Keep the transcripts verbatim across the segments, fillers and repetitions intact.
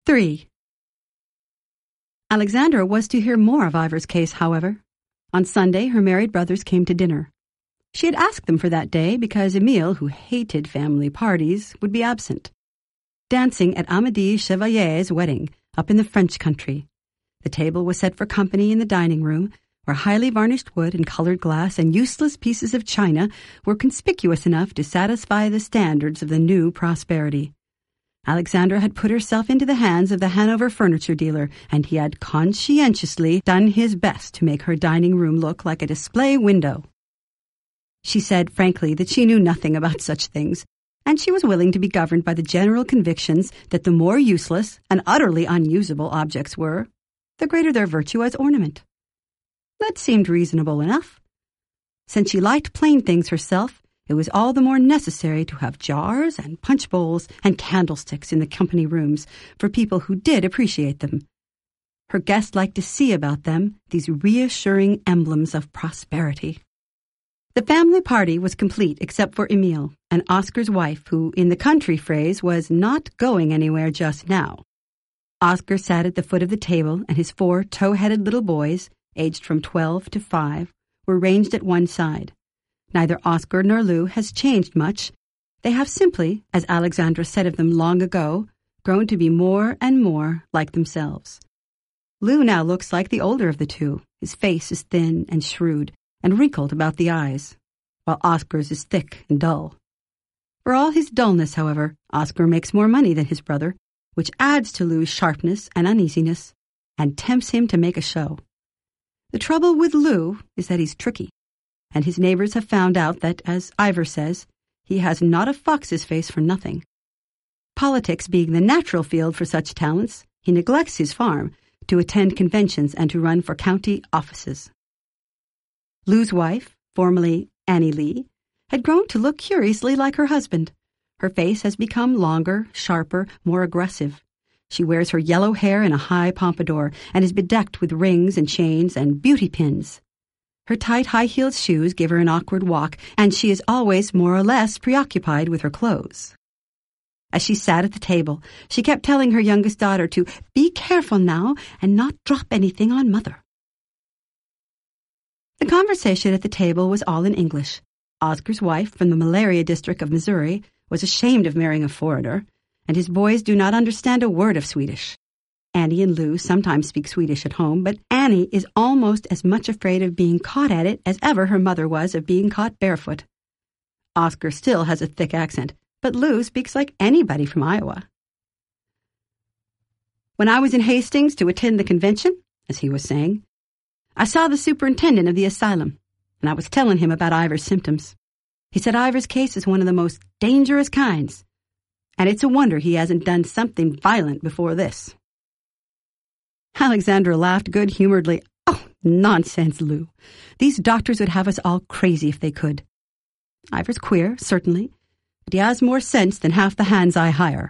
Three. Alexandra was to hear more of Ivor's case, however. On Sunday, her married brothers came to dinner. She had asked them for that day because Emile, who hated family parties, would be absent. Dancing at Amédée Chevalier's wedding, up in the French country. The table was set for company in the dining room, where highly varnished wood and colored glass and useless pieces of china were conspicuous enough to satisfy the standards of the new prosperity. Alexandra had put herself into the hands of the Hanover furniture dealer, and he had conscientiously done his best to make her dining room look like a display window. She said frankly that she knew nothing about such things, and she was willing to be governed by the general convictions that the more useless and utterly unusable objects were, the greater their virtue as ornament. That seemed reasonable enough. Since she liked plain things herself, it was all the more necessary to have jars and punch bowls and candlesticks in the company rooms for people who did appreciate them. Her guests liked to see about them these reassuring emblems of prosperity. The family party was complete except for Emile and Oscar's wife, who, in the country phrase, was not going anywhere just now. Oscar sat at the foot of the table, and his four tow-headed little boys, aged from twelve to five, were ranged at one side. Neither Oscar nor Lou has changed much. They have simply, as Alexandra said of them long ago, grown to be more and more like themselves. Lou now looks like the older of the two. His face is thin and shrewd and wrinkled about the eyes, while Oscar's is thick and dull. For all his dullness, however, Oscar makes more money than his brother, which adds to Lou's sharpness and uneasiness and tempts him to make a show. The trouble with Lou is that he's tricky, and his neighbors have found out that, as Ivor says, he has not a fox's face for nothing. Politics being the natural field for such talents, he neglects his farm to attend conventions and to run for county offices. Lou's wife, formerly Annie Lee, had grown to look curiously like her husband. Her face has become longer, sharper, more aggressive. She wears her yellow hair in a high pompadour and is bedecked with rings and chains and beauty pins. Her tight high-heeled shoes give her an awkward walk, and she is always more or less preoccupied with her clothes. As she sat at the table, she kept telling her youngest daughter to be careful now and not drop anything on Mother. The conversation at the table was all in English. Oscar's wife, from the malaria district of Missouri, was ashamed of marrying a foreigner, and his boys do not understand a word of Swedish. Annie and Lou sometimes speak Swedish at home, but Annie is almost as much afraid of being caught at it as ever her mother was of being caught barefoot. Oscar still has a thick accent, but Lou speaks like anybody from Iowa. When I was in Hastings to attend the convention, as he was saying, I saw the superintendent of the asylum, and I was telling him about Ivor's symptoms. He said Ivor's case is one of the most dangerous kinds, and it's a wonder he hasn't done something violent before this. Alexandra laughed good-humoredly. Oh, nonsense, Lou. These doctors would have us all crazy if they could. Ivor's queer, certainly, but he has more sense than half the hands I hire.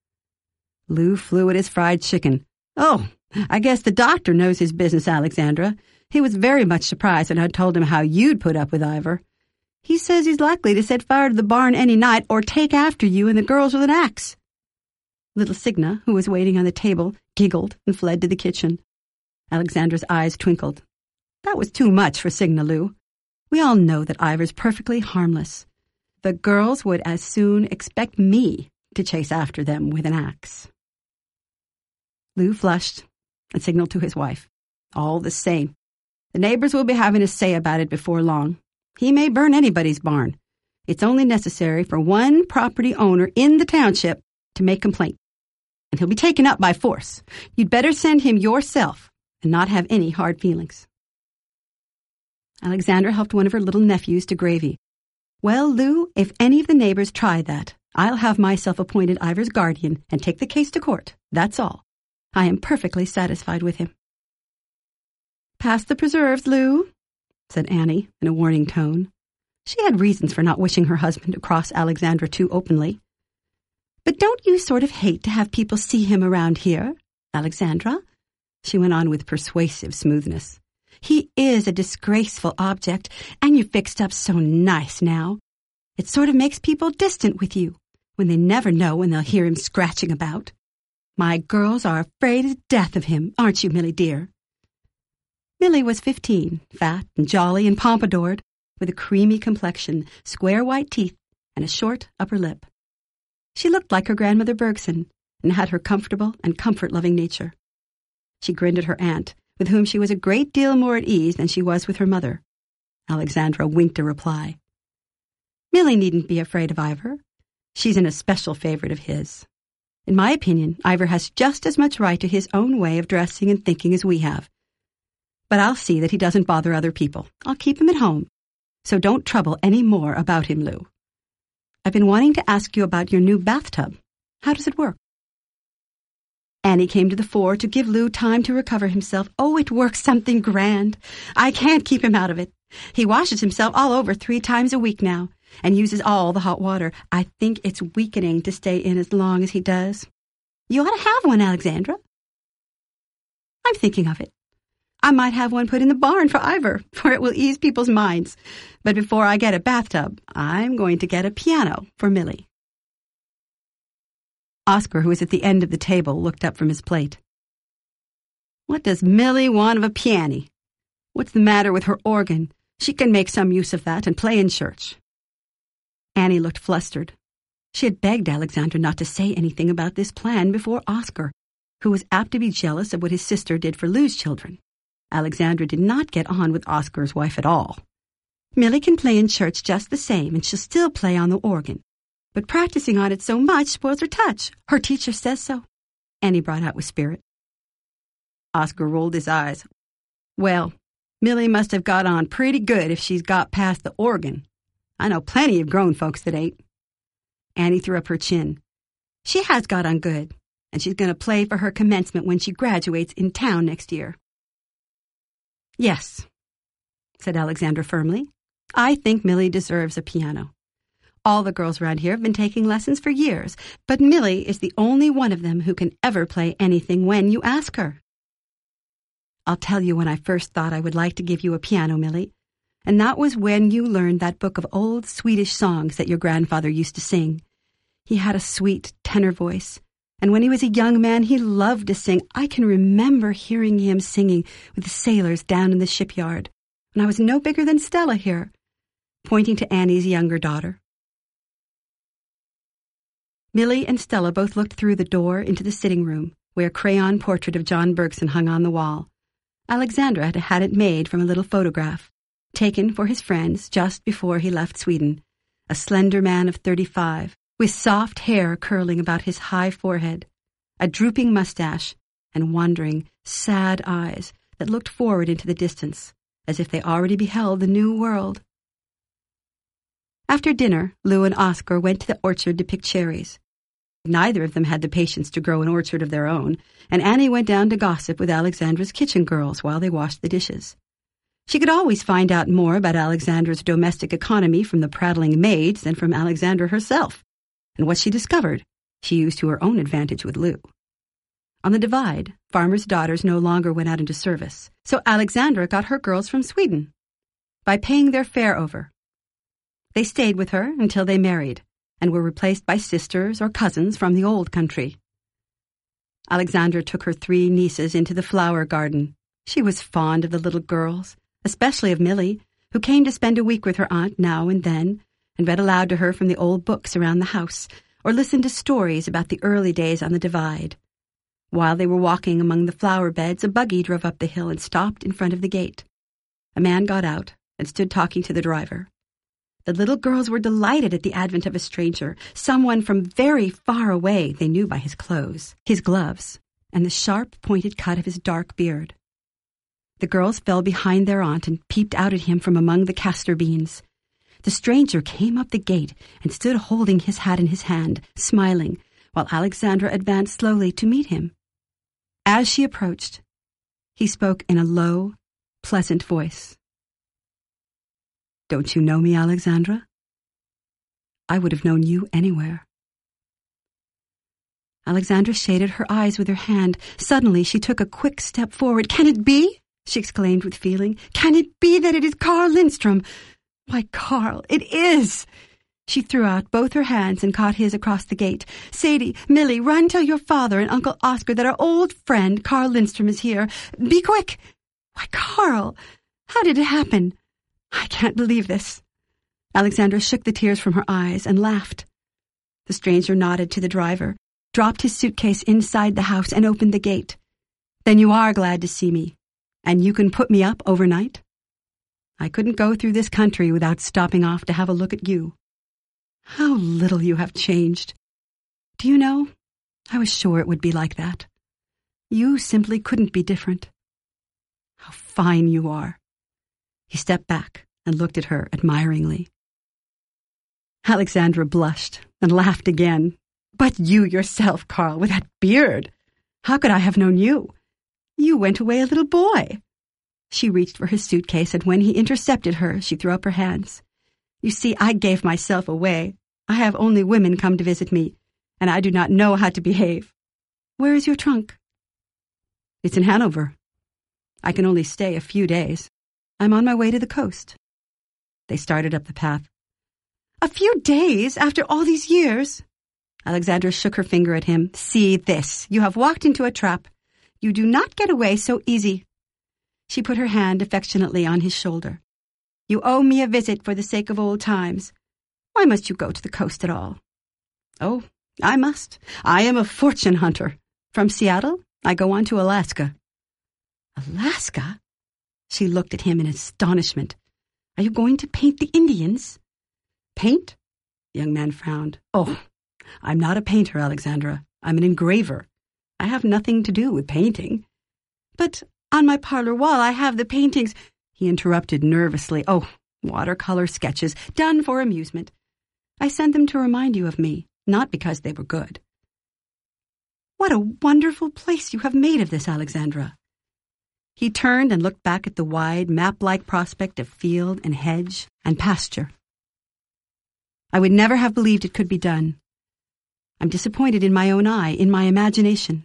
Lou flew at his fried chicken. Oh, I guess the doctor knows his business, Alexandra. He was very much surprised when I told him how you'd put up with Ivor. He says he's likely to set fire to the barn any night or take after you and the girls with an axe. Little Signa, who was waiting on the table, giggled and fled to the kitchen. Alexandra's eyes twinkled. That was too much for Signa, Lou. We all know that Ivor's perfectly harmless. The girls would as soon expect me to chase after them with an axe. Lou flushed and signaled to his wife. All the same, the neighbors will be having a say about it before long. He may burn anybody's barn. It's only necessary for one property owner in the township to make complaint, and he'll be taken up by force. You'd better send him yourself and not have any hard feelings. Alexandra helped one of her little nephews to gravy. Well, Lou, if any of the neighbors try that, I'll have myself appointed Ivor's guardian and take the case to court. That's all. I am perfectly satisfied with him. Pass the preserves, Lou, said Annie in a warning tone. She had reasons for not wishing her husband to cross Alexandra too openly. But don't you sort of hate to have people see him around here, Alexandra? She went on with persuasive smoothness. He is a disgraceful object, and you're fixed up so nice now. It sort of makes people distant with you, when they never know when they'll hear him scratching about. My girls are afraid to death of him, aren't you, Milly dear?" Milly was fifteen, fat and jolly and pompadoured, with a creamy complexion, square white teeth, and a short upper lip. She looked like her grandmother Bergson, and had her comfortable and comfort-loving nature. She grinned at her aunt, with whom she was a great deal more at ease than she was with her mother. Alexandra winked a reply. "Milly needn't be afraid of Ivor. She's an especial favorite of his. In my opinion, Ivor has just as much right to his own way of dressing and thinking as we have. But I'll see that he doesn't bother other people. I'll keep him at home. So don't trouble any more about him, Lou. I've been wanting to ask you about your new bathtub. How does it work?" Annie came to the fore to give Lou time to recover himself. "Oh, it works something grand. I can't keep him out of it. He washes himself all over three times a week now, and uses all the hot water. I think it's weakening to stay in as long as he does. You ought to have one, Alexandra." "I'm thinking of it. I might have one put in the barn for Ivor, for it will ease people's minds. But before I get a bathtub, I'm going to get a piano for Milly." Oscar, who was at the end of the table, looked up from his plate. "What does Milly want of a piano? What's the matter with her organ? She can make some use of that and play in church." Annie looked flustered. She had begged Alexandra not to say anything about this plan before Oscar, who was apt to be jealous of what his sister did for Lou's children. Alexandra did not get on with Oscar's wife at all. "Milly can play in church just the same, and she'll still play on the organ. But practicing on it so much spoils her touch. Her teacher says so," Annie brought out with spirit. Oscar rolled his eyes. "Well, Milly must have got on pretty good if she's got past the organ. I know plenty of grown folks that ain't." Annie threw up her chin. "She has got on good, and she's going to play for her commencement when she graduates in town next year." "Yes," said Alexandra firmly. "I think Milly deserves a piano. All the girls around here have been taking lessons for years, but Milly is the only one of them who can ever play anything when you ask her. I'll tell you when I first thought I would like to give you a piano, Milly, and that was when you learned that book of old Swedish songs that your grandfather used to sing. He had a sweet tenor voice, and when he was a young man he loved to sing. I can remember hearing him singing with the sailors down in the shipyard, when I was no bigger than Stella here," pointing to Annie's younger daughter. Milly and Stella both looked through the door into the sitting room, where a crayon portrait of John Bergson hung on the wall. Alexandra had had it made from a little photograph, taken for his friends just before he left Sweden, a slender man of thirty-five, with soft hair curling about his high forehead, a drooping mustache, and wandering, sad eyes that looked forward into the distance, as if they already beheld the new world. After dinner, Lou and Oscar went to the orchard to pick cherries. Neither of them had the patience to grow an orchard of their own, and Annie went down to gossip with Alexandra's kitchen girls while they washed the dishes. She could always find out more about Alexandra's domestic economy from the prattling maids than from Alexandra herself, and what she discovered she used to her own advantage with Lou. On the Divide, farmers' daughters no longer went out into service, so Alexandra got her girls from Sweden by paying their fare over. They stayed with her until they married, and were replaced by sisters or cousins from the old country. Alexandra took her three nieces into the flower garden. She was fond of the little girls, especially of Milly, who came to spend a week with her aunt now and then, and read aloud to her from the old books around the house, or listened to stories about the early days on the Divide. While they were walking among the flower beds, a buggy drove up the hill and stopped in front of the gate. A man got out and stood talking to the driver. The little girls were delighted at the advent of a stranger, someone from very far away they knew by his clothes, his gloves, and the sharp, pointed cut of his dark beard. The girls fell behind their aunt and peeped out at him from among the castor beans. The stranger came up the gate and stood holding his hat in his hand, smiling, while Alexandra advanced slowly to meet him. As she approached, he spoke in a low, pleasant voice. "Don't you know me, Alexandra? I would have known you anywhere." Alexandra shaded her eyes with her hand. Suddenly she took a quick step forward. "Can it be?" she exclaimed with feeling. "Can it be that it is Carl Lindstrom? Why, Carl, it is! She threw out both her hands and caught his across the gate. "Sadie, Millie, run tell your father and Uncle Oscar that our old friend, Carl Lindstrom, is here. Be quick!" "Why, Carl, how did it happen? I can't believe this." Alexandra shook the tears from her eyes and laughed. The stranger nodded to the driver, dropped his suitcase inside the house, and opened the gate. "Then you are glad to see me, and you can put me up overnight? I couldn't go through this country without stopping off to have a look at you. How little you have changed. Do you know, I was sure it would be like that. You simply couldn't be different. How fine you are." He stepped back and looked at her admiringly. Alexandra blushed and laughed again. "But you yourself, Carl, with that beard. How could I have known you? You went away a little boy." She reached for his suitcase, and when he intercepted her, she threw up her hands. "You see, I gave myself away. I have only women come to visit me, and I do not know how to behave. Where is your trunk?" "It's in Hanover. I can only stay a few days. I'm on my way to the coast." They started up the path. "A few days after all these years?" Alexandra shook her finger at him. "See this. You have walked into a trap. You do not get away so easy." She put her hand affectionately on his shoulder. "You owe me a visit for the sake of old times. Why must you go to the coast at all?" "Oh, I must. I am a fortune hunter. From Seattle, I go on to Alaska." "Alaska?" She looked at him in astonishment. "Are you going to paint the Indians?" "Paint?" The young man frowned. "Oh, I'm not a painter, Alexandra. I'm an engraver. I have nothing to do with painting." "But on my parlor wall I have the paintings—" He interrupted nervously. "Oh, watercolor sketches, done for amusement. I sent them to remind you of me, not because they were good." "What a wonderful place you have made of this, Alexandra." He turned and looked back at the wide, map-like prospect of field and hedge and pasture. "I would never have believed it could be done. I'm disappointed in my own eye, in my imagination."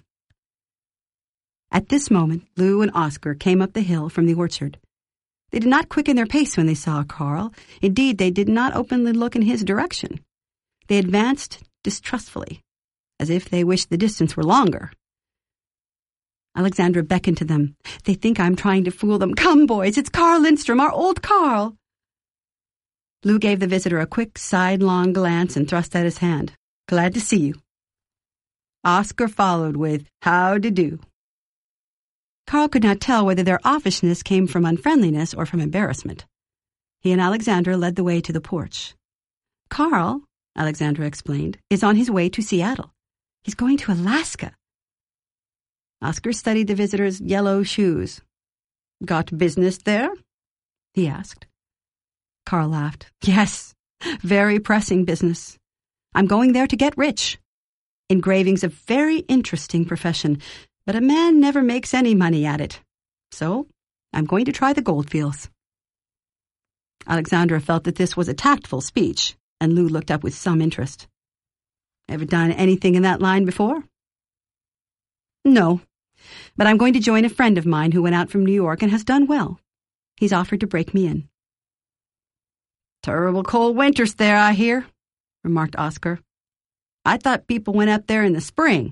At this moment, Lou and Oscar came up the hill from the orchard. They did not quicken their pace when they saw Carl. Indeed, they did not openly look in his direction. They advanced distrustfully, as if they wished the distance were longer. Alexandra beckoned to them. "They think I'm trying to fool them. Come, boys, it's Carl Lindstrom, our old Carl." Lou gave the visitor a quick, sidelong glance and thrust out his hand. "Glad to see you." Oscar followed with, "How-de-do." Carl could not tell whether their offishness came from unfriendliness or from embarrassment. He and Alexandra led the way to the porch. "Carl," Alexandra explained, "is on his way to Seattle. He's going to Alaska." Oscar studied the visitor's yellow shoes. "Got business there?" he asked. Carl laughed. "Yes, very pressing business. I'm going there to get rich. Engraving's a very interesting profession, but a man never makes any money at it. So I'm going to try the goldfields." Alexandra felt that this was a tactful speech, and Lou looked up with some interest. "Ever done anything in that line before?" "No, but I'm going to join a friend of mine who went out from New York and has done well. He's offered to break me in." "Terrible cold winters there, I hear," remarked Oscar. "I thought people went up there in the spring."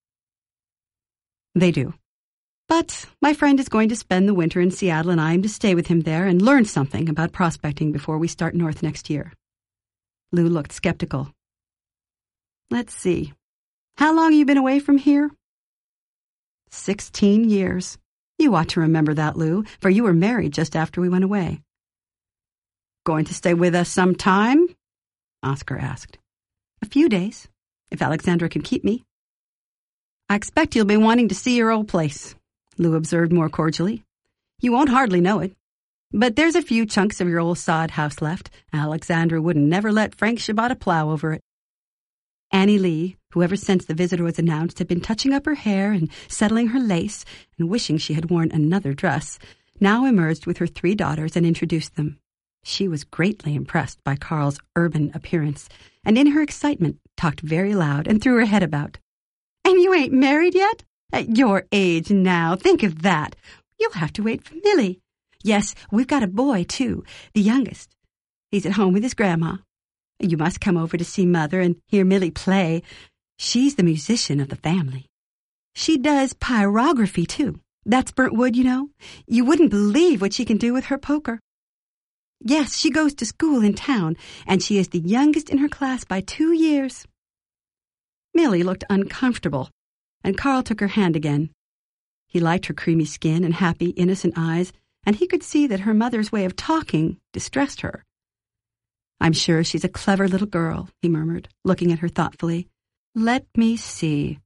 "They do. But my friend is going to spend the winter in Seattle, and I am to stay with him there and learn something about prospecting before we start north next year." Lou looked skeptical. "Let's see. How long have you been away from here?" Sixteen years. You ought to remember that, Lou, for you were married just after we went away." "Going to stay with us some time?" Oscar asked. "A few days, if Alexandra can keep me." "I expect you'll be wanting to see your old place," Lou observed more cordially. "You won't hardly know it. But there's a few chunks of your old sod house left. Alexandra wouldn't never let Frank Shabbat plow over it." Annie Lee, who ever since the visitor was announced had been touching up her hair and settling her lace and wishing she had worn another dress, now emerged with her three daughters and introduced them. She was greatly impressed by Carl's urban appearance, and in her excitement talked very loud and threw her head about. "And you ain't married yet? At your age now, think of that. You'll have to wait for Millie. Yes, we've got a boy, too, the youngest. He's at home with his grandma. You must come over to see Mother and hear Millie play. She's the musician of the family. She does pyrography, too. That's burnt wood, you know. You wouldn't believe what she can do with her poker. Yes, she goes to school in town, and she is the youngest in her class by two years. Millie looked uncomfortable, and Carl took her hand again. He liked her creamy skin and happy, innocent eyes, and he could see that her mother's way of talking distressed her. "I'm sure she's a clever little girl," he murmured, looking at her thoughtfully. "Let me see.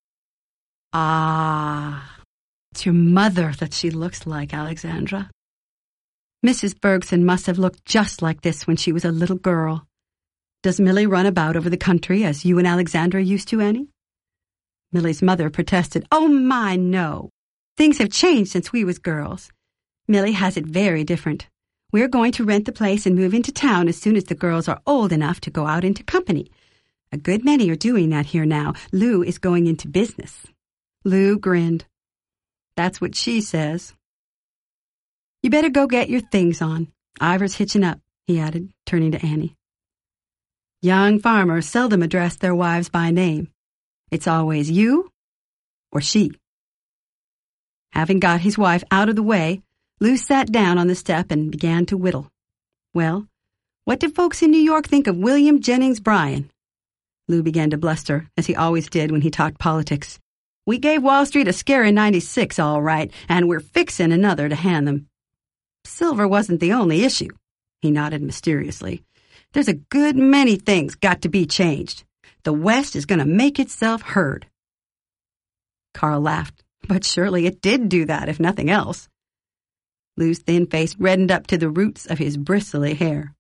Ah, it's your mother that she looks like, Alexandra. Missus Bergson must have looked just like this when she was a little girl. Does Millie run about over the country as you and Alexandra used to, Annie?" Millie's mother protested. "Oh, my, no. Things have changed since we was girls. Millie has it very different. We're going to rent the place and move into town as soon as the girls are old enough to go out into company. A good many are doing that here now. Lou is going into business." Lou grinned. "That's what she says." "You better go get your things on. Ivor's hitching up," he added, turning to Annie. Young farmers seldom address their wives by name. It's always you or she. Having got his wife out of the way, Lou sat down on the step and began to whittle. "Well, what do folks in New York think of William Jennings Bryan?" Lou began to bluster, as he always did when he talked politics. "We gave Wall Street a scare in ninety-six, all right, and we're fixin' another to hand them. Silver wasn't the only issue." He nodded mysteriously. "There's a good many things got to be changed. The West is going to make itself heard." Carl laughed. "But surely it did do that, if nothing else." Lou's thin face reddened up to the roots of his bristly hair.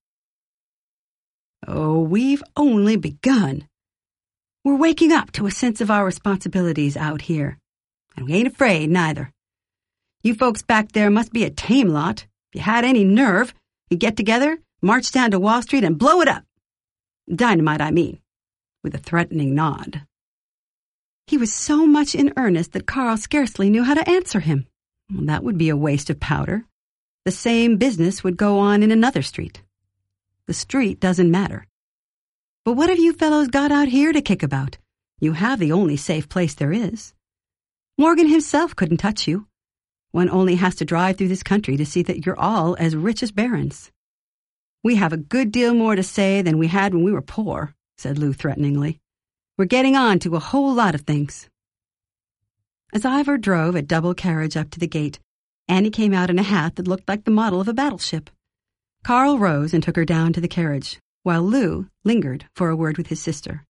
"Oh, we've only begun. We're waking up to a sense of our responsibilities out here. And we ain't afraid, neither. You folks back there must be a tame lot. If you had any nerve, you'd get together, march down to Wall Street, and blow it up. Dynamite, I mean," with a threatening nod. He was so much in earnest that Carl scarcely knew how to answer him. Well, that would be a waste of powder. The same business would go on in another street. The street doesn't matter. But what have you fellows got out here to kick about? You have the only safe place there is. Morgan himself couldn't touch you. One only has to drive through this country to see that you're all as rich as barons. "We have a good deal more to say than we had when we were poor," said Lou threateningly. "We're getting on to a whole lot of things." As Ivor drove a double carriage up to the gate, Annie came out in a hat that looked like the model of a battleship. Carl rose and took her down to the carriage, while Lou lingered for a word with his sister.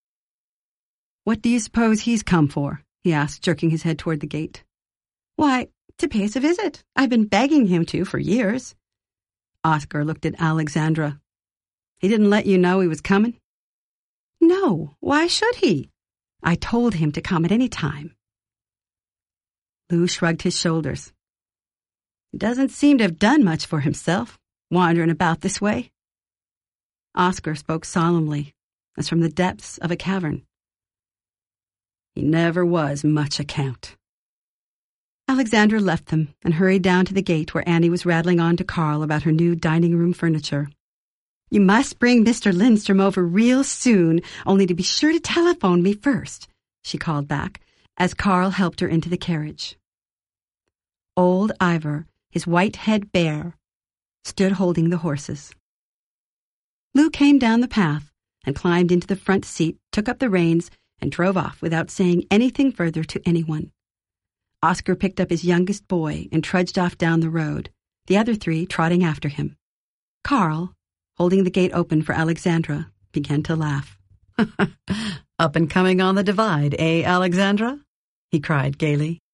"What do you suppose he's come for?" he asked, jerking his head toward the gate. "Why, to pay us a visit. I've been begging him to for years." Oscar looked at Alexandra. "He didn't let you know he was coming?" "No, why should he? I told him to come at any time." Lou shrugged his shoulders. "He doesn't seem to have done much for himself, wandering about this way." Oscar spoke solemnly, as from the depths of a cavern. "He never was much account." Alexandra left them and hurried down to the gate where Annie was rattling on to Carl about her new dining-room furniture. "You must bring Mister Lindstrom over real soon, only to be sure to telephone me first," she called back, as Carl helped her into the carriage. Old Ivor, his white head bare, stood holding the horses. Lou came down the path and climbed into the front seat, took up the reins, and drove off without saying anything further to anyone. Oscar picked up his youngest boy and trudged off down the road, the other three trotting after him. Carl, holding the gate open for Alexandra, began to laugh. "Up and coming on the divide, eh, Alexandra?" he cried gaily.